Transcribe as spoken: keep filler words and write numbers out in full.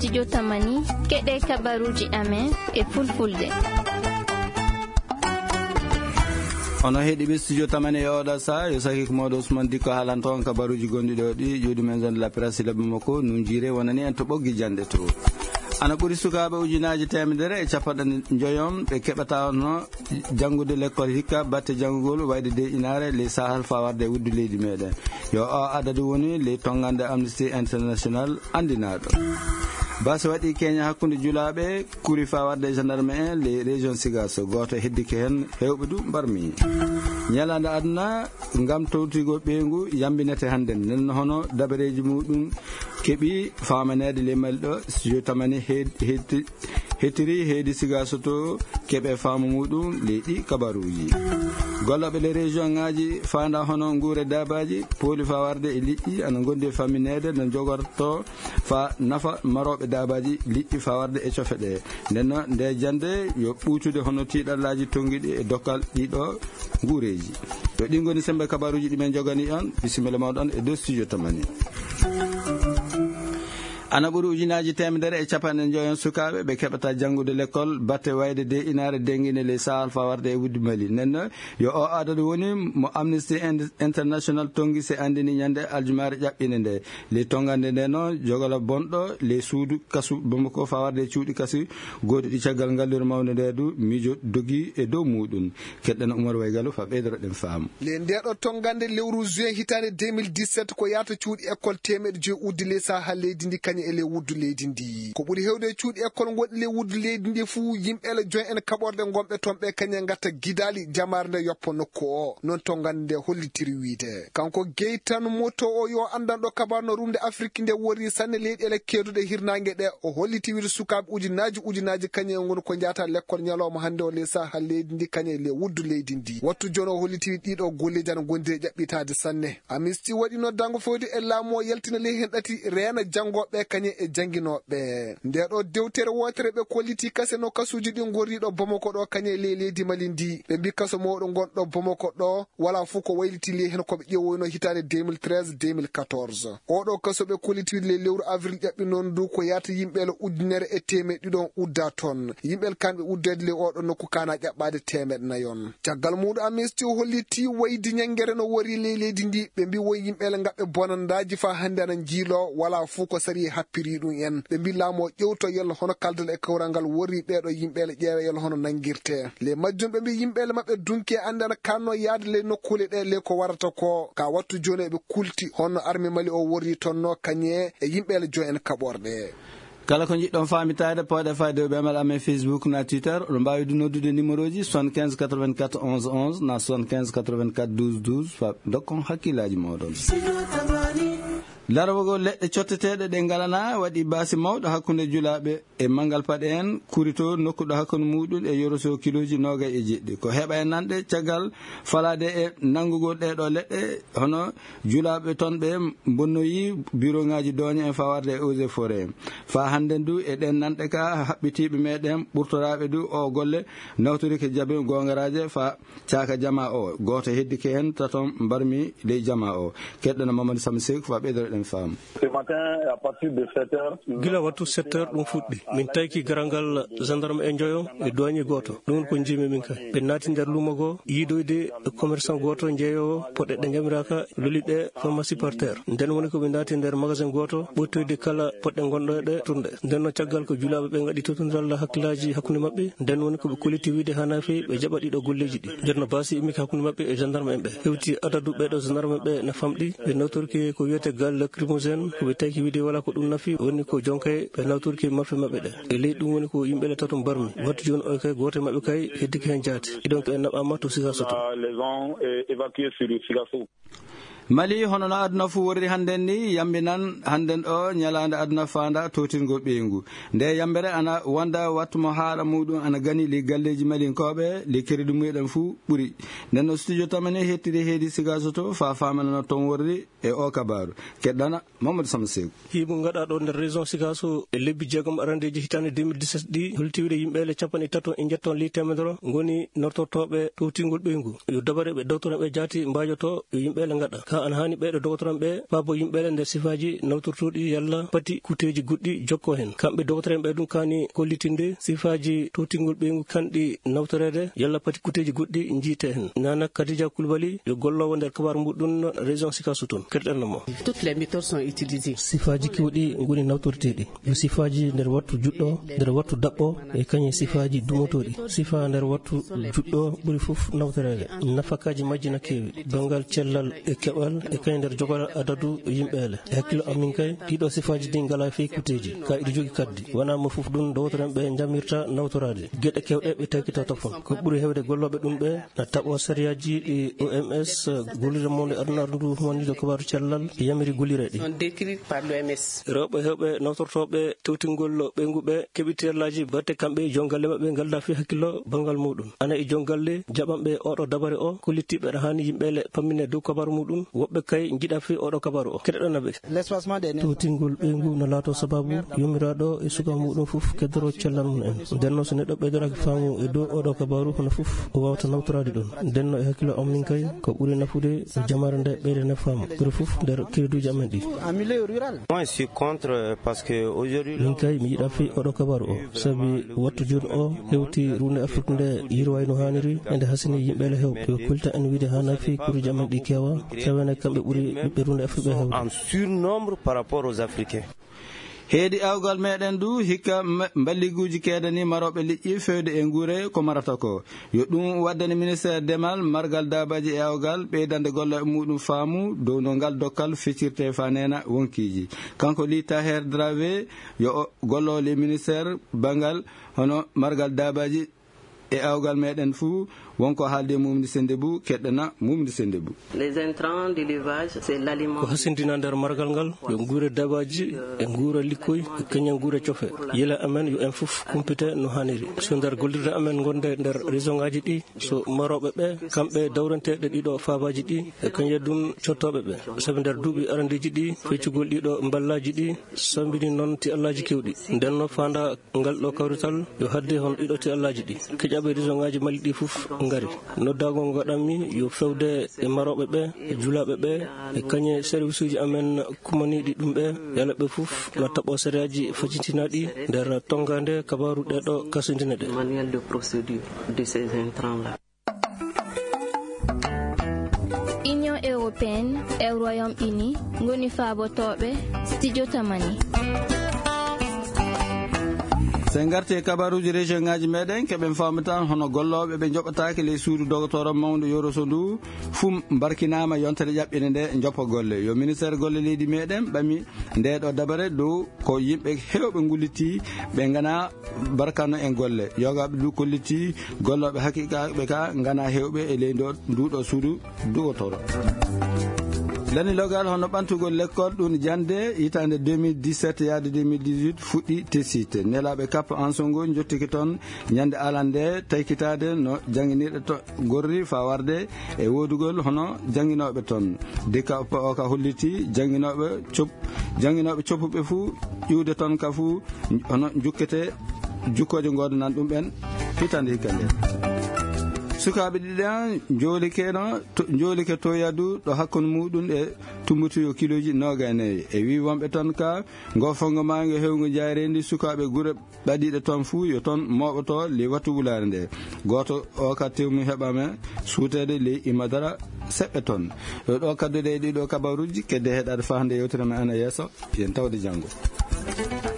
studio Tamani keɗe kabaruji amen e fulfulde. ono heeɗiɓe studio Tamani e oɗa sa yo saki ko mawɗo Ousmane Dikko haalan toon kabaruji gonɗiɗi o ɗi joɗi men zone de la presse labbi makko num jiire wonani en to ɓoggi jande to ana ɓuuri sukaɓe ujunaji temedere e capanɗe joyom ɓe keɓata no janggude l' école hikka batte janggugol wayde de inare les sahal fawarde e wuddu leydi meɗen yo o adadu woni les tongande Amnesty International andinaɗo basi waɗi keña hakkude julaɓe kuuri fawarde e gendarme en les région Sigasso goto heddike hen hewɓe du mbarmi ñalande aduna gam towtigo ɓeygu yambinete hande nen hono dabareji muɗum keeɓi famanede le mali ɗo studio Tamani hetti hettiri heedi Sigasso to keeɓe faamu muɗum leyɗi kabaruji golloɓe le région ngaji fanda hono guure dabaji pooli fawarde e liƴƴi ana gondi e famminede no jogorto fa nafa maroɓe dabaji liƴƴi fawarde e cofe ɗe ndenno nde jande yo ɓuutude hono tiɗallaji tonguiɗi e dokkal ɗiɗo guureji yo ɗi goni sembe kabaruji ɗimen jogani on bisimilla mawɗon e deux studio Tamani. ana ɓuuri ujunaji temedere e capanɗe joyon sukaɓe ɓe keɓata janggude l' école batte wayde de inare denguine les sahal fawarde e wuddi mali nenno yo o adadu woni mo Amnesty International tongi se andini ñande aljumare ƴaɓɓine nde les tongande nde noon jogala bonɗo les suudu kasu Bamako fawarde e cuuɗi kasu goodi ɗi caggal ngallure mawde nde du miijo dogui e dow muɗum keɗɗen Oumar Waygalu fa ɓeydoroɗen faamu le ndeɗo tongande lewru juin hitande deux mille dix-sept ko yata cuuɗi école temeɗe joyi uddi les sahal leydi ndi kañum ele wuddu leydi ndi ko ɓuri hewde cuuɗi école goɗɗi le wuddu leydi ndi fuu yimɓele joyi en kaɓorde gomɓe toon ɓe kañum gatta guidali jamare nde yoppa nokku o noon tongande nde hollitiri wiide kanko Geytan Moto o yo andanɗo kabarno rumde Afrique nde wori sanne leyɗele keeduɗe hirnangue ɗe o holliti wiide sukaɓe ujunaji ujunaji kañum goni ko jata l'école ñalawma hande o le sahal leydi ndi kañum le wuddu leydi ndi wattu joni o holliti ɗiɗo golleji ana gondi e ƴaɓɓitade sanne Amnesty waɗi noddango fewde e laamu o yaltina ley hen ɗati reena janggoɓe kañum e jangguinoɓe nde ɗo dewtere wotere ɓe kolliti kase no kasuji ɗi gorriɗo Bamako ɗo kañum ley leydi Mali ndi ɓe mbi kaso mawɗo gonɗo Bamako ɗo wala fuu ko wayliti ley hen koɓe ƴeewoyno hitande deux mille treize deux mille quatorze oɗo kaso ɓe kolliti le lewru avril ƴaɓɓi noon du ko yata yimɓele ujunere e temeɗe ɗiɗon udda toon yimɓel kanɓe uddede le oɗo nokku kana ƴaɓɓade temeɗe nayon caggal muɗum Amnesty holliti waydi ñangere no wori ley leydi ndi ɓe mbi woyi yimɓele gaɓɓe bonandaji fa hande ana jiilo wala fuu ko sari happiri ɗum en ɓe mbi laamo ƴewto yello hono kaldal e kawral ngal wori ɓeɗo yimɓele ƴeewe yello hono nanguirte le majjum ɓe mbi yimɓele mabɓe dunki ande ana kanno yaade le nokkule ɗe le ko warata ko ka wattu joni eɓe kulti hono armée Mali o wori tonno kañe e yimɓele joyi en kaɓorɗe kala ko jiɗɗon famitade poɗe fayde ɓe amal amen Facebook na Twitter oɗo mbawi du noddude numéro ji soixante-quinze quatre-vingt-quatre onze onze na soixante-quinze quatre-vingt-quatre douze douze fa dokkon hakkillaji moɗon larawogol leɗɗe cotteteɗe ɗe galana waɗi basi mawɗo hakkude julaɓe e mangal paɗe en kurito nokkuɗo hakkude muɗum e yoroso kiloji nogay e jeɗɗi ko heɓa e nanɗe caggal falade e nanggugol ɗeɗo leɗɗe hono julaɓe toon ɓe bonnoyi bureau ngaji doña en fawarde e eaux et forêt fa hande du e ɗen nanɗe ka haɓɓitiɓe meɗen ɓurtoraɓe du o golle nawtori ke jaabe gongaraje fa caka jama o goto heddike hen taton mbarmi ley jama o keɗɗono Mamadou Samsek fa ɓeydoroɗen femme. Ce matin, à partir de sept heures, gila wattu sept heures ɗum fuɗɗi min tawki garangal gendarme e joyo e douane goto ɗum ko jimi min kay ɓe naati nder lumo go yiidoyde commerçant goto jeeyowo poɗɗe ɗe jamiraka loliɗe pharmacie par terre nden woni ko ɓe naati nder magasin goto ɓoytoyde kala poɗɗe gonɗo ɗe tourne nden no caggal ko julaɓe ɓe gaɗi totondiral hakkillaji hakkude mabɓe nden woni koɓe koliti wiide hana fewi ɓe jaɓa ɗiɗo golleji ɗi nden no basi immiki hakkude mabɓe e gendarme en ɓe hewti adadu ɓeɗo gendarme ɓe ne famɗi ɓe nawtorki ko wiyete gal lacrymogène ko ɓe taki wiide wala ko ɗum nafi woni ko jonkay ɓe nawtorki marfe mabɓe ɗe e leydi ɗum woni ko yimɓele tato mbarmi wattu joni o kay goto mabɓe kay heddiki hen jaati donc en naɓama to Sigasso to Mali hono no aduna fu worri handen ni yambinan handen o ñalande aduna fanda totirgo ɓeygu nde yambere ana wonda wattumo haala muɗum ana gani li galleji malinkoɓe li keridi muɗen fu ɓuuri nden no studio Tamani hettiri heedi Sigasso to fa famanano toon worri e o kabaru keɗɗana Mamadou Samsek himo gaɗa ɗo nder région Sigasso e lebbi jeegom arandeji hitande deux mille dix-sept ɗi holtiwide yimɓele capanɗe tato e jetton li temedere ngoni nortotoɓe totirgol ɓeygu yo dabare ɓe dawtoreɓe jaati mbajoto yo yimɓele gaɗa ka an hani ɓeɗo dogtoran ɓe pabo yimɓeɗe nder sifaji nawtortoɗi yalla pati kuteji goɗɗi jokko hen kamɓe dogtoren ɓe ɗum kani kollitinde sifaji totingol ɓeygu kanɗi nawtorede yalla pati kuteji goɗɗi jiite hen. Nana Kadija Koulibaly yo gollowo nder kabaru muɗum région Sikasso toon keɗɗannamo. Toutes les méthodes sont utilisées. Sifaji kewɗi goni nawtorteɗi yo sifaji nder wattu juɗɗo nder wattu daɓɓo e kañum sifaji dumotoɗi. Sifa nder wattu juɗɗo ɓuuri fof nawtorede nafakaji majji na kewi dongal cellal e keɓal e kañum nder jogal adadu yimɓele e hakkilo amin kay ɗiɗo sifaji ɗi ngala fey kuteji ka iɗi jogui kaddi wona mo fof ɗum dowtoren ɓe jamirta nawtorade gueɗe kewɗe ɓe taykita toffon ko ɓuuri hewde golloɓe ɗum ɓe na taɓo sériyaji ɗi O M S gollire monde aduna ardu wonnido kabaru cellal yamiri gollire ɗi rewɓe hewɓe nawtortoɓe tewtingol ɓeyguɓe keeɓi terlaji batte kamɓe jongalle maɓɓe galda fi hakkillo bangal muɗum ana e jongalle jaɓanɓe oɗo dabare o kollittiɓe ɗa hani yimɓele pammine dow kabaru muɗum woɓɓe kay jiiɗa fi oɗo kabaru o keɗeɗanaɓe tewtingol ɓeygu no laato sababu yumiraɗo e suka muɗum fof keddoro cellal mum en ndenno so neɗɗo ɓeydoraki faamu e dow oɗo kabaru hono fof o wawta nawtorade ɗum ndenno e hakkilo ammin kay ko ɓuuri nafude jamare nde ɓeyde nafaamu ɓuuri fof nder kiriduji amen ɗi. Min kay mi yiɗa fi oɗo kabaru o saabi wattu joni o hewti runde Afrique nde yirway no hanniri ende hasini yimɓele hew yo kulta en wiide hana fi kuruji amen ɗi kewa kewene kamɓe ɓuuri ɓiɓɓe runde Afrique ɓe hewde. heedi awgal meɗen du hikka balliguji keedani maroɓe liƴƴi fewde e guure ko marata ko yo ɗum waddani ministére demal margal dabaji e awgal ɓeydande golla e muɗum faamu dow no ngal dokkal feccirte fa nena wonkiji kanko li Taher Dravé yo gollole ministére bangal hono margal dabaji e awgal meɗen fou wonko haalde Mumdi Sendebou keɗɗana Mumdi Sendebou. Les intrants d'élevage c'est l'aliment. Ko hasindina nder margal ngal yo guure dabaji e guure likkoy e kañum guure cofe yela amen yo en fof kumpite no haniri so nder gollirde amen gonde nder région ngaji ɗi so maroɓe ɓe kamɓe dawranteɗe ɗiɗo fabaji ɗi e kañum ɗum cottoɓe ɓe saabi nder duuɓi arandiji ɗi feccugol ɗiɗo ballaji ɗi sambini noon ti allaji kewɗi ndenno fanda ngal ɗo kawrital yo hadde hon ɗiɗo ti allaji ɗi keƴaɓe région ngaji Mali ɗi fof ngari noddago gaɗanmi yo fewde e maroɓe ɓe e julaɓe ɓe e kañe service uji amen kumaniɗi ɗum ɓe yala ɓe fof no taɓo sériyaji facitinaɗi nder tongade kabaru ɗeɗo kasodine ɗe. Manuel de procédure de ces intrants là. Union européenne e Royaume-Uni ngoni faabotoɓe studio tamani. sen garti e kabaruji région ngaji meɗen keɓen famatan hono golloɓe ɓe joɓɓatake ley suudu dogotoro mawdo yoroso ndu fum barkinama yontere ƴaɓɓine nde joppa golle yo ministére golle leydi meɗen ɓami ndeɗo dabare dow ko yimɓe hewɓe gulliti ɓe gana barkano en golle yogaɓe du kolliti golloɓe haqiqaɓe ka gana hewɓe e ley nduɗo suudu dogotoro. lani logal hono ɓantugol l'école ɗum jande hitande deux mille dix-sept yaade deux mille dix-huit fuɗɗi tesite nelaɓe kappa en songo jottiki toon ñande alande taykitade no jangguiniɗe to gorri fa warde e wodugol hono jangguinoɓe toon dika o ka holliti jangguinoɓe cop jangguinoɓe coppuɓe fou ƴiwde toon ka fou hono jukkete jukkoje godanan ɗum ɓen hitande hikkande sukaɓe ɗiɗan jolike no jolike to yadu ɗo hakkude muɗum e tumbutuyo kiloji noga nayyi e wi wonɓe toon ka gofongo mangue hewgo jayrendi sukaɓe guure ɓaɗiɗe toon fou yo toon moɓoto ley wattu wulare nde goto o ka tewmum heɓame suutede ley imadara seɓɓe toon yo ɗo kaddude e ɗiɗo kabaruji kedde heɗade fahde yewtere men ana yesso yen tawde janggo.